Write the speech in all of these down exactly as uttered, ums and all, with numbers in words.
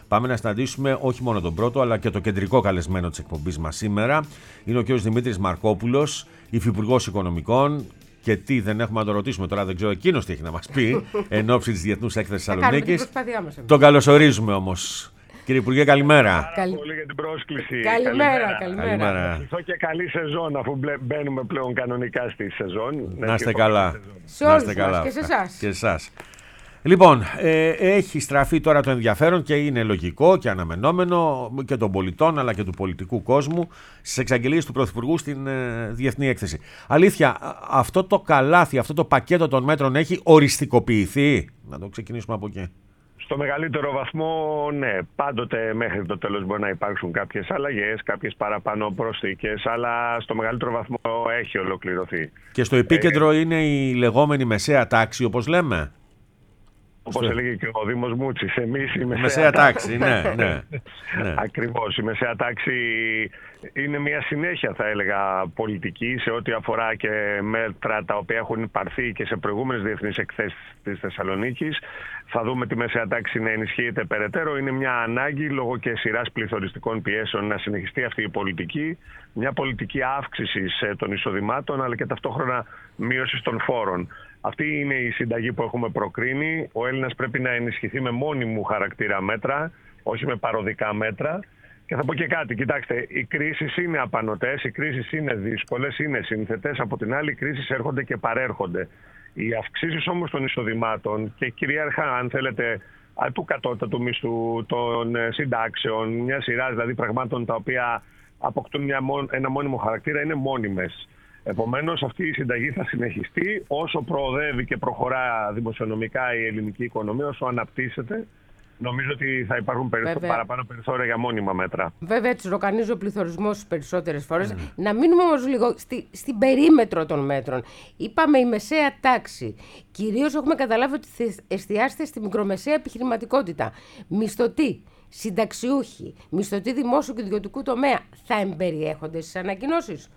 Πάμε να συναντήσουμε όχι μόνο τον πρώτο, αλλά και το κεντρικό καλεσμένο της εκπομπής μας σήμερα. Είναι ο κ. Δημήτρης Μαρκόπουλος, υφυπουργός Οικονομικών. Και τι δεν έχουμε να το ρωτήσουμε τώρα, δεν ξέρω εκείνος τι έχει να μας πει εν ώψη της Διεθνούς Έκθεσης Θεσσαλονίκης. Τον καλωσορίζουμε όμως. Κύριε Υπουργέ, καλημέρα. Ευχαριστώ πολύ για την πρόσκληση. Καλημέρα, καλημέρα. καλημέρα. Ευχαριστώ και καλή σεζόν, αφού μπαίνουμε πλέον κανονικά στη σεζόν. Να είστε καλά. Σε όλους μας και σε εσάς. Και εσάς. Λοιπόν, ε, έχει στραφεί τώρα το ενδιαφέρον και είναι λογικό και αναμενόμενο και των πολιτών αλλά και του πολιτικού κόσμου στις εξαγγελίες του Πρωθυπουργού στην ε, Διεθνή Έκθεση. Αλήθεια, αυτό το καλάθι, αυτό το πακέτο των μέτρων έχει οριστικοποιηθεί? Να το ξεκινήσουμε από εκεί. Στο μεγαλύτερο βαθμό, ναι. Πάντοτε μέχρι το τέλος μπορεί να υπάρξουν κάποιες αλλαγές, κάποιες παραπάνω προσθήκες, αλλά στο μεγαλύτερο βαθμό έχει ολοκληρωθεί. Και στο επίκεντρο ε, είναι η λεγόμενη μεσαία τάξη, όπως λέμε. Όπως στο... έλεγε και ο Δήμος Μούτσης, εμείς η μεσαία, μεσαία τάξη. ναι, ναι, ναι. Ακριβώς. Η μεσαία τάξη είναι μια συνέχεια, θα έλεγα, πολιτική σε ό,τι αφορά και μέτρα τα οποία έχουν υπαρθεί και σε προηγούμενες διεθνείς εκθέσεις της Θεσσαλονίκης. Θα δούμε τη μεσαία τάξη να ενισχύεται περαιτέρω. Είναι μια ανάγκη λόγω και σειράς πληθωριστικών πιέσεων να συνεχιστεί αυτή η πολιτική. Μια πολιτική αύξησης των εισοδημάτων αλλά και ταυτόχρονα μείωσης των φόρων. Αυτή είναι η συνταγή που έχουμε προκρίνει. Ο Έλληνας πρέπει να ενισχυθεί με μόνιμου χαρακτήρα μέτρα, όχι με παροδικά μέτρα. Και θα πω και κάτι. Κοιτάξτε, οι κρίσεις είναι απανωτές, οι κρίσεις είναι δύσκολες, είναι σύνθετες. Από την άλλη, οι κρίσεις έρχονται και παρέρχονται. Οι αυξήσεις όμως των εισοδημάτων και κυρίαρχα, αν θέλετε, του κατώτατου μισθού, των συντάξεων, μια σειρά δηλαδή πραγμάτων τα οποία αποκτούν μια, ένα μόνιμο χαρακτήρα, είναι μόνιμες. Επομένως, αυτή η συνταγή θα συνεχιστεί όσο προοδεύει και προχωρά δημοσιονομικά η ελληνική οικονομία, όσο αναπτύσσεται. Νομίζω ότι θα υπάρχουν περι... παραπάνω περιθώρια για μόνιμα μέτρα. Βέβαια, έτσι ροκανίζει ο πληθωρισμός τις περισσότερες φορές. Mm. Να μείνουμε όμως λίγο στη... στην περίμετρο των μέτρων. Είπαμε η μεσαία τάξη. Κυρίως έχουμε καταλάβει ότι εστιάστε στη μικρομεσαία επιχειρηματικότητα. Μισθωτοί, συνταξιούχοι, μισθωτοί δημόσιου και ιδιωτικού τομέα θα εμπεριέχονται στις ανακοινώσεις?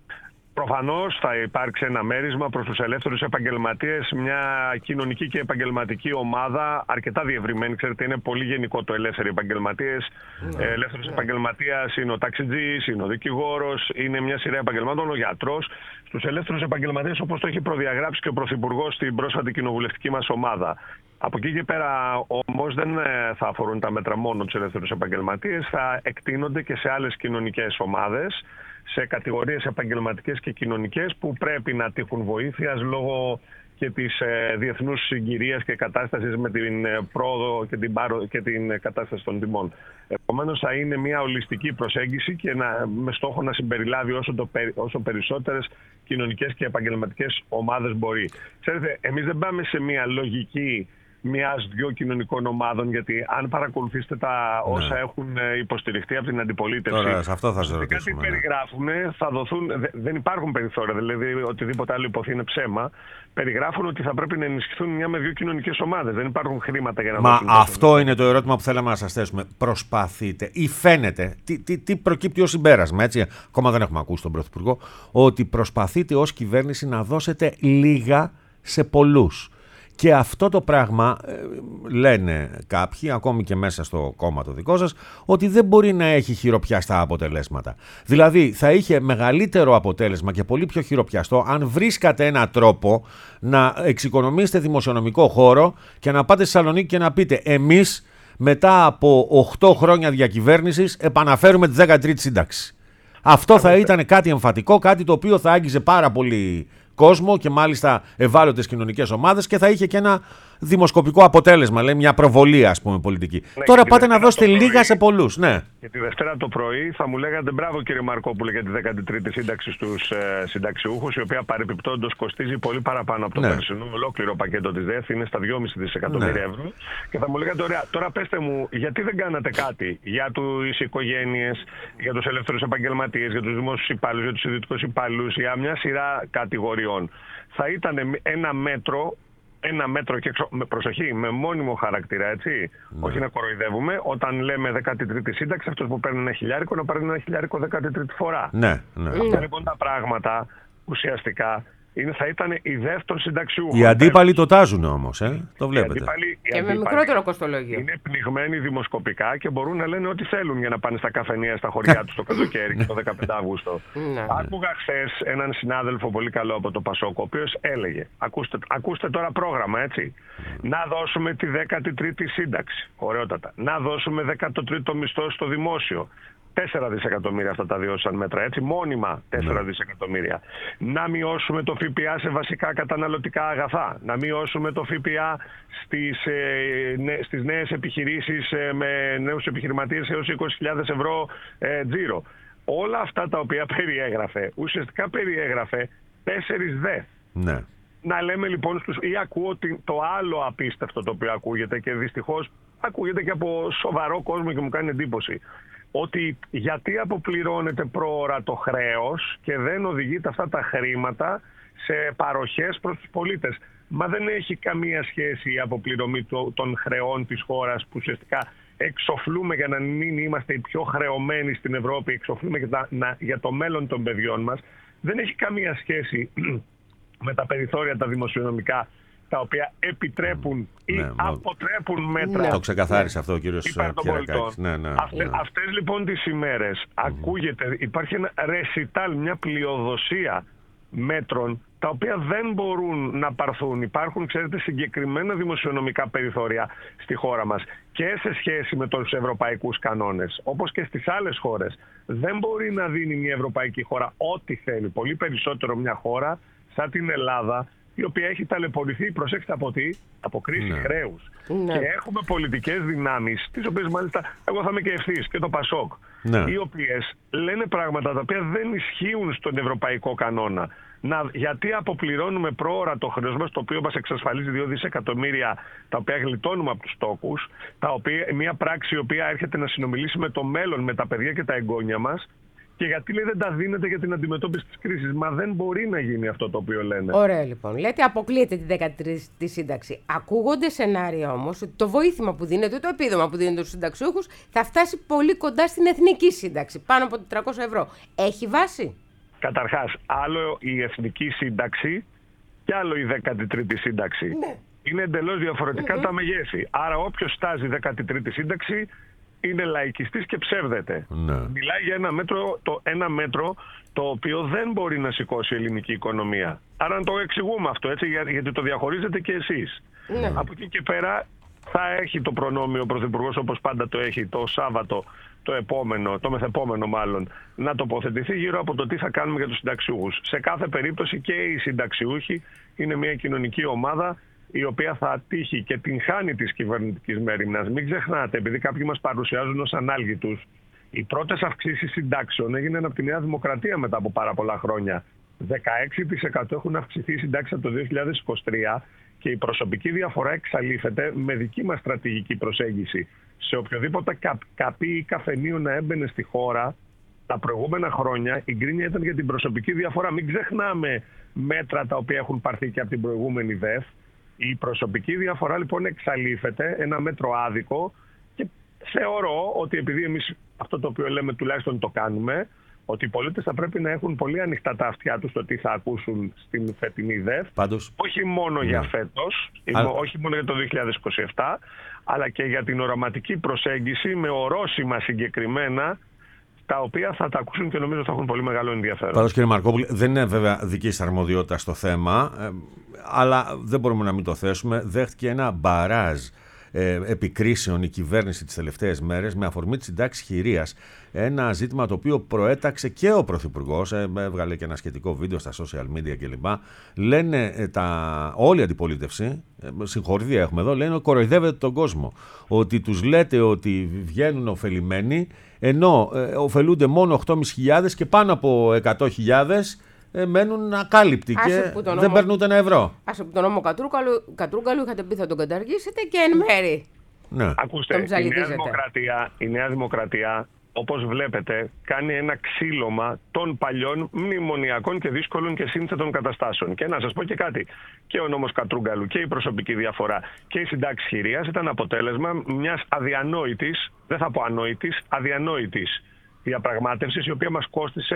Προφανώς θα υπάρξει ένα μέρισμα προς τους ελεύθερους επαγγελματίες, μια κοινωνική και επαγγελματική ομάδα αρκετά διευρυμένη. Ξέρετε, είναι πολύ γενικό το ελεύθεροι επαγγελματίες. Mm. Ελεύθερος mm. επαγγελματίας είναι ο ταξιτζής, είναι ο δικηγόρος, είναι μια σειρά επαγγελμάτων, ο γιατρός. Στους ελεύθερους επαγγελματίες, όπως το έχει προδιαγράψει και ο Πρωθυπουργός στην πρόσφατη κοινοβουλευτική μας ομάδα. Από εκεί και πέρα όμως δεν θα αφορούν τα μέτρα μόνο τους ελεύθερους επαγγελματίες, θα εκτείνονται και σε άλλες κοινωνικές ομάδες, σε κατηγορίες επαγγελματικές και κοινωνικές που πρέπει να τύχουν βοήθειας λόγω και της ε, διεθνούς συγκυρίας και κατάστασης με την ε, πρόοδο και την, πάρο, και την κατάσταση των τιμών. Επομένως θα είναι μια ολιστική προσέγγιση και να, με στόχο να συμπεριλάβει όσο, το, όσο περισσότερες κοινωνικές και επαγγελματικές ομάδες μπορεί. Ξέρετε, εμείς δεν πάμε σε μια λογική μιας-δυο κοινωνικών ομάδων, γιατί αν παρακολουθήσετε τα ναι. όσα έχουν υποστηριχτεί από την αντιπολίτευση, τώρα, σε αυτό θα σε ρωτήσουμε, κάτι ναι. περιγράφουν, θα δοθούν, δεν υπάρχουν περιθώρια, δηλαδή οτιδήποτε άλλο υποθεί είναι ψέμα. Περιγράφουν ότι θα πρέπει να ενισχυθούν μια με δύο κοινωνικές ομάδες. Δεν υπάρχουν χρήματα για να Μα δώσουν. Μα αυτό είναι το ερώτημα που θέλαμε να σας θέσουμε. Προσπαθείτε ή φαίνεται, τι, τι, τι προκύπτει ως συμπέρασμα, έτσι, ακόμα δεν έχουμε ακούσει τον Πρωθυπουργό, ότι προσπαθείτε ως κυβέρνηση να δώσετε λίγα σε πολλούς. Και αυτό το πράγμα ε, λένε κάποιοι, ακόμη και μέσα στο κόμμα το δικό σας, ότι δεν μπορεί να έχει χειροπιαστά αποτελέσματα. Δηλαδή θα είχε μεγαλύτερο αποτέλεσμα και πολύ πιο χειροπιαστό αν βρίσκατε έναν τρόπο να εξοικονομήσετε δημοσιονομικό χώρο και να πάτε στη Θεσσαλονίκη και να πείτε εμείς μετά από οκτώ χρόνια διακυβέρνησης επαναφέρουμε τη δέκατη τρίτη σύνταξη. Αυτό θα ήταν κάτι εμφατικό, κάτι το οποίο θα άγγιζε πάρα πολύ κόσμο και μάλιστα ευάλωτες κοινωνικές ομάδες και θα είχε και ένα δημοσκοπικό αποτέλεσμα, λέει, μια προβολή, ας πούμε, πολιτική. Ναι, τώρα πάτε να δώσετε λίγα πρωί, σε πολλούς, ναι. Και τη Δευτέρα το πρωί θα μου λέγατε μπράβο κύριε Μαρκόπουλε για τη δέκατη τρίτη σύνταξη στους ε, συνταξιούχους, η οποία παρεπιπτόντως κοστίζει πολύ παραπάνω από το ναι. περσινό ολόκληρο πακέτο της ΔΕΘ, είναι στα δυόμισι δισεκατομμύρια ναι. ευρώ. Και θα μου λέγατε, ωραία, τώρα πέστε μου, γιατί δεν κάνατε κάτι για τις οικογένειες, για τους ελεύθερους επαγγελματίες, για τους δημόσιους υπάλληλους, για τους ιδιωτικούς υπάλληλους, για μια σειρά κατηγοριών. Θα ήταν ένα μέτρο. Ένα μέτρο και με προσοχή, με μόνιμο χαρακτήρα, έτσι. Ναι. Όχι να κοροϊδεύουμε. Όταν λέμε δέκατη τρίτη σύνταξη, αυτός που παίρνει ένα χιλιάρικο να παίρνει ένα χιλιάρικο δέκατη τρίτη φορά. Ναι, ναι. Αυτά λοιπόν τα πράγματα ουσιαστικά είναι, θα ήταν οι δεύτεροι συνταξιούχοι. Οι αντίπαλοι το τάζουν όμως, ε? Το βλέπετε. Οι αντίπαλοι, οι και με μικρότερο κοστολόγιο. Είναι πνιγμένοι δημοσκοπικά και μπορούν να λένε ό,τι θέλουν για να πάνε στα καφενεία στα χωριά τους το καλοκαίρι και το δεκαπέντε Αυγούστου. Άκουγα χθες έναν συνάδελφο πολύ καλό από το Πασόκ, ο οποίος έλεγε, ακούστε, ακούστε τώρα πρόγραμμα, έτσι, να δώσουμε τη δέκατη τρίτη σύνταξη, ωραιότατα, να δώσουμε δέκατο τρίτο μισθό στο δημόσιο. τέσσερα δισεκατομμύρια αυτά τα δύο σαν μέτρα, έτσι, μόνιμα τέσσερα δισεκατομμύρια. Να μειώσουμε το ΦΠΑ σε βασικά καταναλωτικά αγαθά. Να μειώσουμε το ΦΠΑ στις, ε, νε, στις νέες επιχειρήσεις ε, με νέους επιχειρηματίες έως είκοσι χιλιάδες ευρώ ε, τζίρο. Όλα αυτά τα οποία περιέγραφε, ουσιαστικά περιέγραφε τέσσερις δε. Ναι. Να λέμε λοιπόν στους... ή ακούω το άλλο απίστευτο το οποίο ακούγεται και δυστυχώς ακούγεται και από σοβαρό κόσμο και μου κάνει εντύπωση. Ότι γιατί αποπληρώνεται πρόωρα το χρέος και δεν οδηγείται αυτά τα χρήματα σε παροχές προς τους πολίτες. Μα δεν έχει καμία σχέση η αποπληρωμή των χρεών της χώρας που ουσιαστικά εξοφλούμε για να μην είμαστε οι πιο χρεωμένοι στην Ευρώπη, εξοφλούμε για, τα, να, για το μέλλον των παιδιών μας. Δεν έχει καμία σχέση με τα περιθώρια τα δημοσιονομικά τα οποία επιτρέπουν ή ναι, αποτρέπουν μέτρα. Ναι. Το ξεκαθάρισε αυτό ο κύριος Κυριακάκης. Ναι, ναι, Αυτές, ναι. αυτές λοιπόν τις ημέρες mm. ακούγεται, υπάρχει ένα ρεσιτάλ, μια πλειοδοσία μέτρων τα οποία δεν μπορούν να πάρθουν. Υπάρχουν, ξέρετε, συγκεκριμένα δημοσιονομικά περιθώρια στη χώρα μας και σε σχέση με τους ευρωπαϊκούς κανόνες, όπως και στις άλλες χώρες. Δεν μπορεί να δίνει μια ευρωπαϊκή χώρα ό,τι θέλει. Πολύ περισσότερο μια χώρα σαν την Ελλάδα, η οποία έχει ταλαιπωρηθεί, προσέξτε από τι, από κρίση ναι. χρέους. Ναι. Και έχουμε πολιτικές δυνάμεις, τις οποίες μάλιστα εγώ θα είμαι και ευθύς και το Πασόκ, ναι. οι οποίες λένε πράγματα τα οποία δεν ισχύουν στον ευρωπαϊκό κανόνα. Να, γιατί αποπληρώνουμε πρόωρα το χρέος μας, το οποίο μας εξασφαλίζει δύο δισεκατομμύρια, τα οποία γλιτώνουμε από τους τόκους, τα οποία, μια πράξη η οποία έρχεται να συνομιλήσει με το μέλλον, με τα παιδιά και τα εγγόνια μας. Και γιατί λέει δεν τα δίνεται για την αντιμετώπιση της κρίσης. Μα δεν μπορεί να γίνει αυτό το οποίο λένε. Ωραία λοιπόν. Λέτε αποκλείεται τη δέκατη τρίτη σύνταξη. Ακούγονται σενάρια όμως ότι το βοήθημα που δίνεται, το επίδομα που δίνεται στους συνταξιούχους θα φτάσει πολύ κοντά στην εθνική σύνταξη. Πάνω από τετρακόσια ευρώ. Έχει βάση? Καταρχάς, άλλο η εθνική σύνταξη και άλλο η δέκατη τρίτη σύνταξη. Ναι. Είναι εντελώς διαφορετικά mm-hmm. τα μεγέθη. Άρα όποιος στάζει δέκατη τρίτη σύνταξη είναι λαϊκιστής και ψεύδεται. Ναι. Μιλάει για ένα μέτρο, το, ένα μέτρο το οποίο δεν μπορεί να σηκώσει η ελληνική οικονομία. Άρα να το εξηγούμε αυτό, έτσι, για, γιατί το διαχωρίζετε και εσείς. Ναι. Από εκεί και πέρα θα έχει το προνόμιο ο Πρωθυπουργός, όπως πάντα το έχει, το Σάββατο το επόμενο, το μεθεπόμενο μάλλον, να τοποθετηθεί γύρω από το τι θα κάνουμε για τους συνταξιούχους. Σε κάθε περίπτωση και οι συνταξιούχοι είναι μια κοινωνική ομάδα η οποία θα τύχει και την χάνει της κυβερνητικής μέριμνας. Μην ξεχνάτε, επειδή κάποιοι μας παρουσιάζουν ως ανάλγητους, οι πρώτες αυξήσεις συντάξεων έγιναν από τη Νέα Δημοκρατία μετά από πάρα πολλά χρόνια. δεκαέξι τοις εκατό έχουν αυξηθεί οι συντάξεις από το δύο χιλιάδες είκοσι τρία και η προσωπική διαφορά εξαλείφεται με δική μας στρατηγική προσέγγιση. Σε οποιοδήποτε κα, καπί ή καφενείο να έμπαινε στη χώρα, τα προηγούμενα χρόνια η γκρίνια ήταν για την προσωπική διαφορά. Μην ξεχνάμε μέτρα τα οποία έχουν πάρθει και από την προηγούμενη ΔΕΦ. Η προσωπική διαφορά λοιπόν εξαλείφεται, ένα μέτρο άδικο, και θεωρώ ότι επειδή εμείς αυτό το οποίο λέμε τουλάχιστον το κάνουμε, ότι οι πολίτες θα πρέπει να έχουν πολύ ανοιχτά τα αυτιά τους το τι θα ακούσουν στην φετινή ΔΕΦ. Πάντως, όχι μόνο ναι. για φέτος, Α... όχι μόνο για το δύο χιλιάδες είκοσι επτά, αλλά και για την οραματική προσέγγιση με ορόσημα συγκεκριμένα, τα οποία θα τα ακούσουν και νομίζω θα έχουν πολύ μεγάλο ενδιαφέρον. Πάντως, κύριε Μαρκόπουλε, δεν είναι βέβαια δική σας αρμοδιότητα στο θέμα, ε, αλλά δεν μπορούμε να μην το θέσουμε. Δέχτηκε ένα μπαράζ ε, επικρίσεων η κυβέρνηση τις τελευταίες μέρες με αφορμή τη συντάξη χειρίας. Ένα ζήτημα το οποίο προέταξε και ο Πρωθυπουργός, ε, έβγαλε και ένα σχετικό βίντεο στα social media κλπ. Λένε ε, τα, όλη η αντιπολίτευση, ε, συγχωρητήρια έχουμε εδώ, λένε κοροϊδεύετε τον κόσμο. Ότι τους λέτε ότι βγαίνουν ωφελημένοι, ενώ ε, ωφελούνται μόνο οκτώ χιλιάδες πεντακόσιες και πάνω από εκατό χιλιάδες ε, μένουν ακάλυπτοι και δεν νόμο, παίρνουν ούτε ένα ευρώ. Άσε που τον νόμο Κατρούγκαλου, Κατρούγκαλου είχατε πει θα τον καταργήσετε και εν μέρη. Ναι. Ακούστε, η Νέα, Δημοκρατία, η Νέα Δημοκρατία, όπως βλέπετε, κάνει ένα ξύλωμα των παλιών μνημονιακών και δύσκολων και σύνθετων καταστάσεων. Και να σας πω και κάτι. Και ο νόμος Κατρούγκαλου και η προσωπική διαφορά και η συντάξη χειρίας ήταν αποτέλεσμα μιας αδιανόητης, δεν θα πω ανόητης, αδιανόητης διαπραγμάτευσης, η οποία μας κόστισε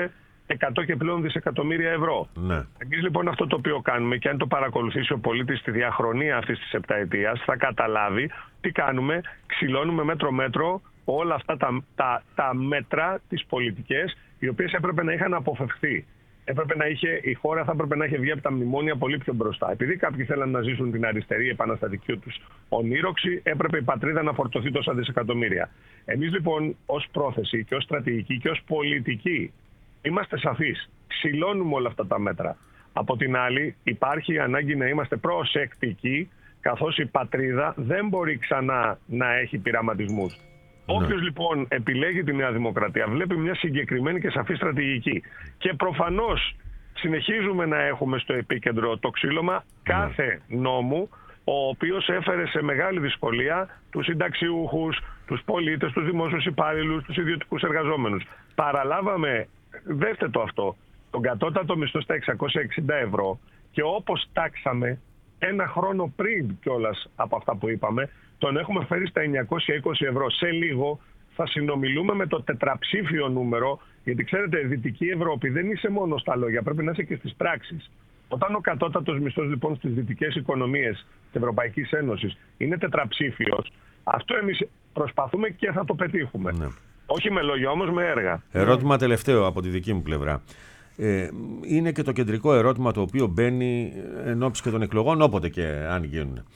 εκατό και πλέον δισεκατομμύρια ευρώ. Ναι. Εμείς λοιπόν αυτό το οποίο κάνουμε, και αν το παρακολουθήσει ο πολίτης στη διαχρονία αυτής της επταετίας, θα καταλάβει τι κάνουμε. Ξυλώνουμε μέτρο-μέτρο όλα αυτά τα, τα, τα μέτρα, τις πολιτικές, οι οποίες έπρεπε να είχαν αποφευχθεί. Έπρεπε να είχε, η χώρα θα έπρεπε να είχε βγει από τα μνημόνια πολύ πιο μπροστά. Επειδή κάποιοι θέλαν να ζήσουν την αριστερή επαναστατική τους ονείροξη, έπρεπε η πατρίδα να φορτωθεί τόσα δισεκατομμύρια. Εμείς λοιπόν ως πρόθεση και ως στρατηγική και ως πολιτική είμαστε σαφείς. Ξυλώνουμε όλα αυτά τα μέτρα. Από την άλλη, υπάρχει ανάγκη να είμαστε προσεκτικοί, καθώς η πατρίδα δεν μπορεί ξανά να έχει πειραματισμούς. Ναι. Όποιος λοιπόν επιλέγει τη Νέα Δημοκρατία βλέπει μια συγκεκριμένη και σαφή στρατηγική. Και προφανώς συνεχίζουμε να έχουμε στο επίκεντρο το ξύλωμα ναι. κάθε νόμου, ο οποίος έφερε σε μεγάλη δυσκολία τους συνταξιούχους, τους πολίτες, τους δημόσιους υπάλληλους, τους ιδιωτικούς εργαζόμενους. Παραλάβαμε, δέστε το αυτό, τον κατώτατο μισθό στα εξακόσια εξήντα ευρώ και όπως τάξαμε ένα χρόνο πριν κιόλας από αυτά που είπαμε, τον έχουμε φέρει στα εννιακόσια είκοσι ευρώ. Σε λίγο θα συνομιλούμε με το τετραψήφιο νούμερο, γιατί ξέρετε, Δυτική Ευρώπη δεν είσαι μόνο στα λόγια, πρέπει να είσαι και στις πράξεις. Όταν ο κατώτατος μισθός λοιπόν στις δυτικές οικονομίες της Ευρωπαϊκής Ένωσης είναι τετραψήφιος, αυτό εμείς προσπαθούμε και θα το πετύχουμε. Ναι. Όχι με λόγια, όμως με έργα. Ερώτημα τελευταίο από τη δική μου πλευρά. Ε, είναι και το κεντρικό ερώτημα το οποίο μπαίνει εν ώψη και των εκλογών, όποτε και αν γίνουν.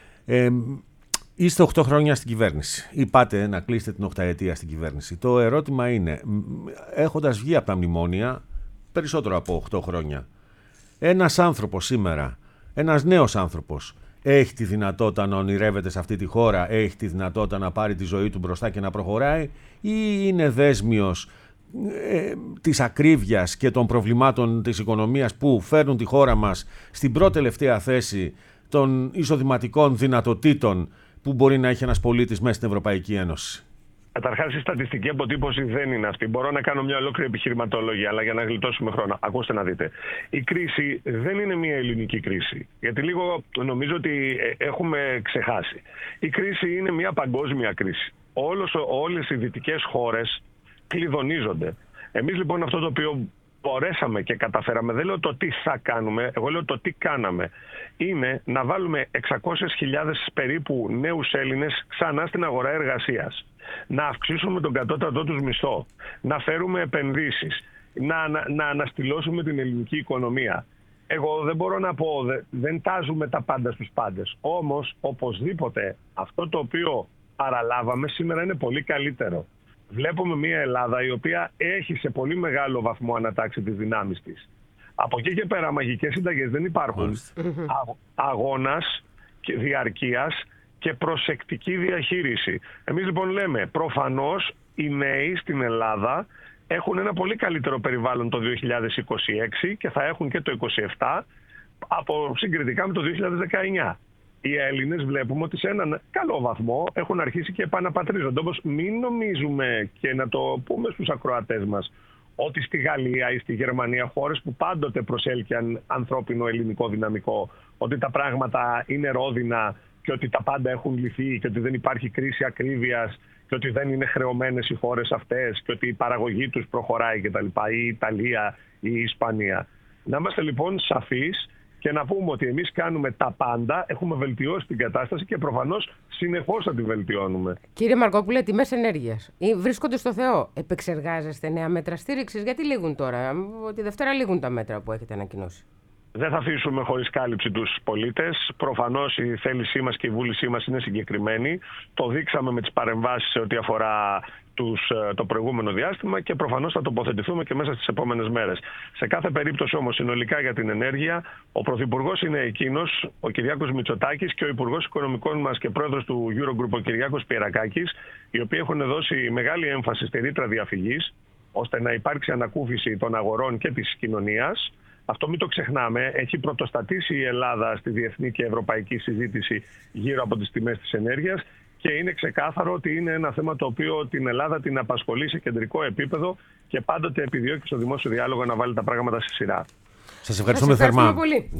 Ε, Είστε οκτώ χρόνια στην κυβέρνηση ή πάτε να κλείσετε την οκταετία στην κυβέρνηση. Το ερώτημα είναι, έχοντας βγει από τα μνημόνια περισσότερο από οκτώ χρόνια, ένας άνθρωπος σήμερα, ένας νέος άνθρωπος, έχει τη δυνατότητα να ονειρεύεται σε αυτή τη χώρα, έχει τη δυνατότητα να πάρει τη ζωή του μπροστά και να προχωράει, ή είναι δέσμιος ε, της ακρίβειας και των προβλημάτων της οικονομίας που φέρνουν τη χώρα μας στην πρώτη τελευταία θέση των εισοδηματικών δυνατοτήτων που μπορεί να έχει ένας πολίτης μέσα στην Ευρωπαϊκή Ένωση? Καταρχάς, η στατιστική αποτύπωση δεν είναι αυτή. Μπορώ να κάνω μια ολόκληρη επιχειρηματολογία, αλλά για να γλιτώσουμε χρόνο. Ακούστε να δείτε. Η κρίση δεν είναι μια ελληνική κρίση. Γιατί λίγο νομίζω ότι έχουμε ξεχάσει. Η κρίση είναι μια παγκόσμια κρίση. Όλος, όλες οι δυτικές χώρες κλειδονίζονται. Εμείς λοιπόν αυτό το οποίο μπορέσαμε και καταφέραμε, δεν λέω το τι θα κάνουμε, εγώ λέω το τι κάναμε, είναι να βάλουμε εξακόσιες χιλιάδες περίπου νέους Έλληνες ξανά στην αγορά εργασίας, να αυξήσουμε τον κατώτατό τους μισθό, να φέρουμε επενδύσεις, να, να, να αναστηλώσουμε την ελληνική οικονομία. Εγώ δεν μπορώ να πω, δεν τάζουμε τα πάντα στους πάντες, όμως οπωσδήποτε αυτό το οποίο παραλάβαμε σήμερα είναι πολύ καλύτερο. Βλέπουμε μια Ελλάδα η οποία έχει σε πολύ μεγάλο βαθμό ανατάξει τις δυνάμεις της. Από εκεί και πέρα μαγικές συνταγές δεν υπάρχουν. Αγώνας, διαρκείας και προσεκτική διαχείριση. Εμείς λοιπόν λέμε, προφανώς οι νέοι στην Ελλάδα έχουν ένα πολύ καλύτερο περιβάλλον το δύο χιλιάδες είκοσι έξι και θα έχουν και το είκοσι επτά από συγκριτικά με το δύο χιλιάδες δεκαεννιά. Οι Έλληνες βλέπουμε ότι σε έναν καλό βαθμό έχουν αρχίσει και επαναπατρίζονται. Όμως μην νομίζουμε, και να το πούμε στους ακροατές μας, ότι στη Γαλλία ή στη Γερμανία, χώρες που πάντοτε προσέλκυαν ανθρώπινο ελληνικό δυναμικό, ότι τα πράγματα είναι ρόδινα και ότι τα πάντα έχουν λυθεί και ότι δεν υπάρχει κρίση ακρίβειας και ότι δεν είναι χρεωμένες οι χώρες αυτές και ότι η παραγωγή τους προχωράει κτλ. Ή η Ιταλία ή η Ισπανία. Να είμαστε λοιπόν σαφείς και να πούμε ότι εμείς κάνουμε τα πάντα, έχουμε βελτιώσει την κατάσταση και προφανώς συνεχώς θα τη βελτιώνουμε. Κύριε Μαρκόπουλε, τιμές ενέργειας βρίσκονται στο Θεό. Επεξεργάζεστε νέα μέτρα στήριξης? Γιατί λήγουν τώρα? Τη Δευτέρα λήγουν τα μέτρα που έχετε ανακοινώσει. Δεν θα αφήσουμε χωρίς κάλυψη τους πολίτες. Προφανώς η θέλησή μας και η βούλησή μας είναι συγκεκριμένη. Το δείξαμε με τις παρεμβάσεις σε ό,τι αφορά τους, το προηγούμενο διάστημα και προφανώς θα τοποθετηθούμε και μέσα στις επόμενες μέρες. Σε κάθε περίπτωση όμως συνολικά για την ενέργεια, ο Πρωθυπουργός είναι εκείνος, ο Κυριάκος Μητσοτάκης, και ο Υπουργός Οικονομικών μας και Πρόεδρος του Eurogroup, ο Κυριάκος Πιερακάκης, οι οποίοι έχουν δώσει μεγάλη έμφαση στη ρήτρα διαφυγής, ώστε να υπάρξει ανακούφιση των αγορών και της κοινωνίας. Αυτό μην το ξεχνάμε, έχει πρωτοστατήσει η Ελλάδα στη διεθνή και ευρωπαϊκή συζήτηση γύρω από τις τιμές της ενέργειας και είναι ξεκάθαρο ότι είναι ένα θέμα το οποίο την Ελλάδα την απασχολεί σε κεντρικό επίπεδο και πάντοτε επιδιώκει στο δημόσιο διάλογο να βάλει τα πράγματα στη σειρά. Σας ευχαριστούμε θερμά. Πολύ.